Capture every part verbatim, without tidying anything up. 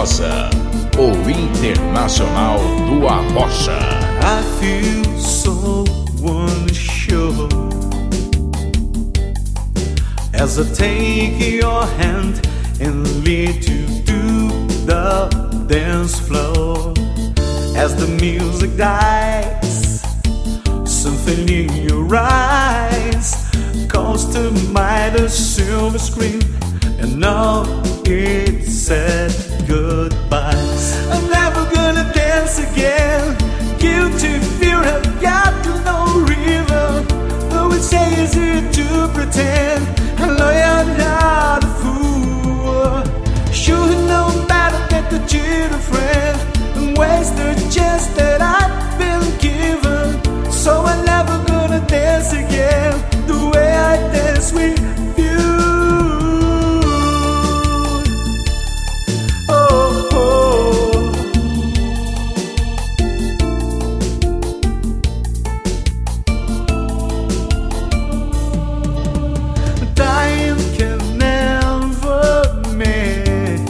Rosa, o internacional do Arrocha. I feel so unsure as I take your hand and lead you to the dance floor. As the music dies, something in your eyes calls to mind a silver screen, and now it said goodbyes. I'm never gonna dance again. Guilty fear have got no river. Though it's easy to pretend, I know you're not a fool. Should know better than to cheat a friend and waste the chance that I've been given. So I'm never gonna dance again the way I dance with you. Oh, oh. Time can never mend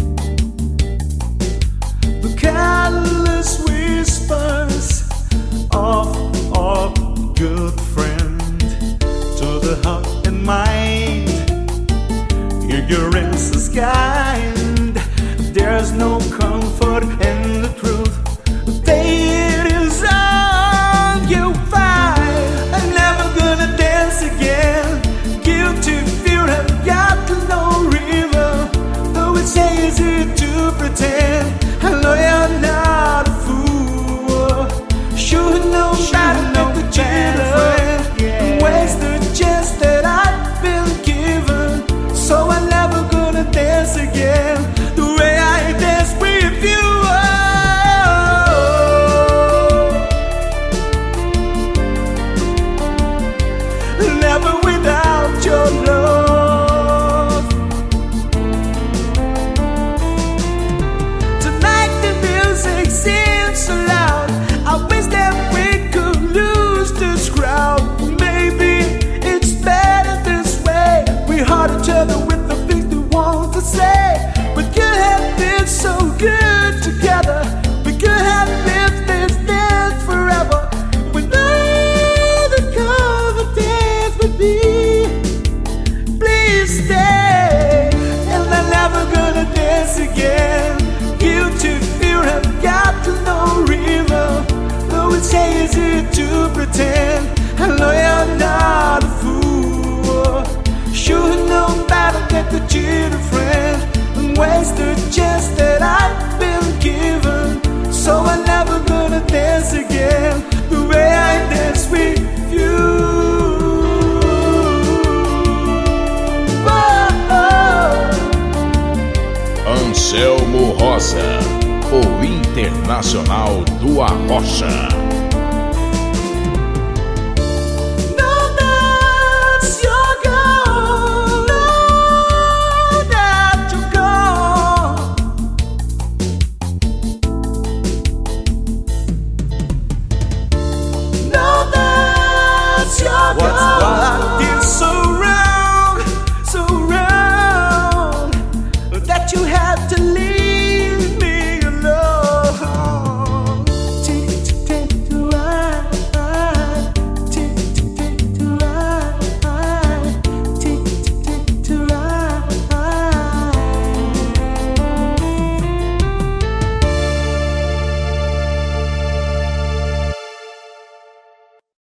the careless whispers of our good friend. To the heart and mind, ignorance is kind. There's no comfort in the truth. That is all you find. I'm never gonna dance again. Guilty fear have got no river. Though it's easy to pretend, I know you're not a fool. Should know better than to cheat a friend and waste the chance that I've been given. So I'm never gonna dance again the way I dance with you. Oh, never without your love. Tonight the music seems so loud. I wish that we could lose this crowd. Maybe it's better this way. We heart each other with the things we want to say. We could have been so good together. We could have lived this dance forever. We know the confidence would be. Please stay, and I'm never gonna dance again. Guilty fear have got no river. Though it's easy to pretend, I know you're not a fool. Should know better than to cheat a friend and waste the chance that I've been given. So I'm never gonna dance again the way I dance with you. Oh, oh. Anselmo Rosa, o internacional do Arrocha.